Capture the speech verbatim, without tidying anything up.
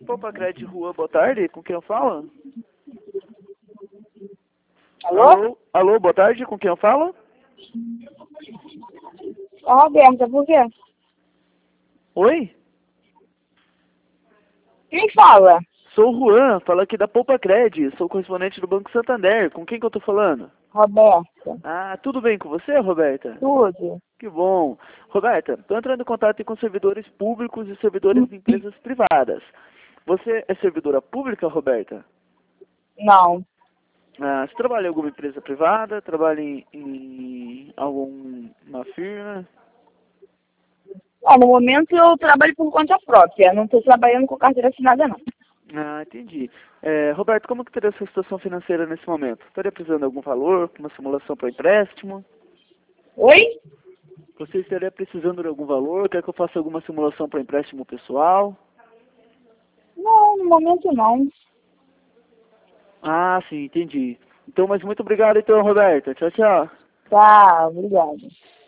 Popacred Rua, boa tarde, com quem eu falo? Alô? Alô, alô, boa tarde, com quem eu falo? Ó, Roberta, por quê? Oi? Quem fala? Sou o Juan, falo aqui da Popacred, sou correspondente do Banco Santander, com quem que eu tô falando? Roberta. Ah, tudo bem com você, Roberta? Tudo. Que bom. Roberta, estou entrando em contato com servidores públicos e servidores de empresas privadas. Você é servidora pública, Roberta? Não. Ah, você trabalha em alguma empresa privada? Trabalha em, em alguma firma? Ó, no momento eu trabalho por conta própria. Não estou trabalhando com carteira assinada, não. Ah, entendi. É, Roberto, como que teria a sua situação financeira nesse momento? Estaria precisando de algum valor, uma simulação para empréstimo? Oi? Você estaria precisando de algum valor? Quer que eu faça alguma simulação para empréstimo pessoal? Não, no momento não. Ah, sim, entendi. Então, mas muito obrigado então, Roberta. Tchau, tchau. Tá, obrigada.